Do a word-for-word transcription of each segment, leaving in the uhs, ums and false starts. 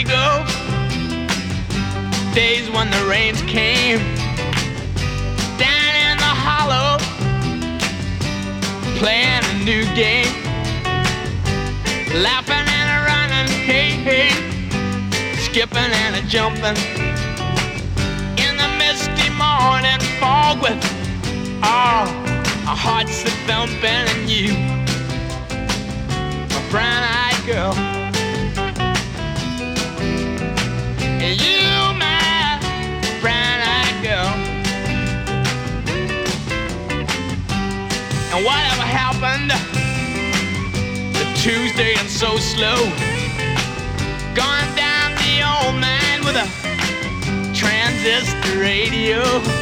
go. Days when the rains came down in the hollow, playing a new game, laughing and a running, hey, hey, skipping and a jumping in the misty morning fog with all our hearts that thumping and you, my brown-eyed girl. And you, my brown-eyed girl. And whatever happened to Tuesday and so slow, gone down the old man with a transistor radio,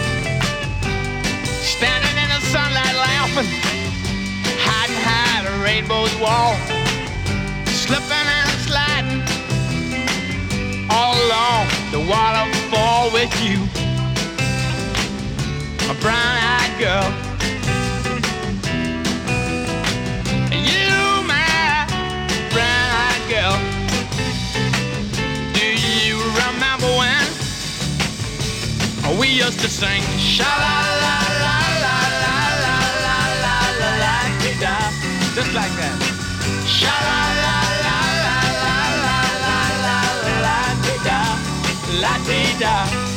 standing in the sunlight laughing, hiding behind a rainbow's wall, slipping and sliding all along the waterfall with you, my brown-eyed girl. You, my brown-eyed girl. Do you remember when we used to sing sha-la-la-la-la-la-la-la-la-la-la-la-la-la-la, just like that. Sha-la-la-la-la-la-la-la-la-la-la-la-la-la-la.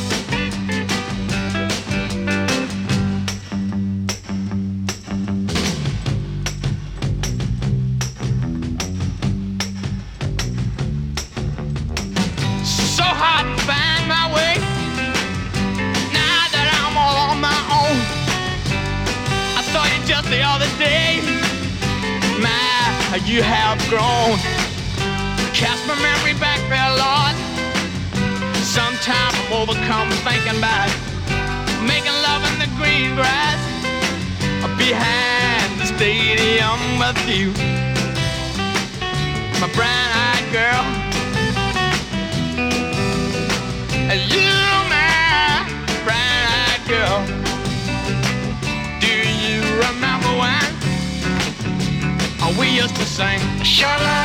So hard to find my way now that I'm all on my own. I saw you just the other day. My, you have grown. Cast my memory back there, Lord. Sometimes I'm overcome thinking about making love in the green grass behind the stadium with you, my brown-eyed girl. You, my brown-eyed girl. Do you remember when we used to sing sha-la?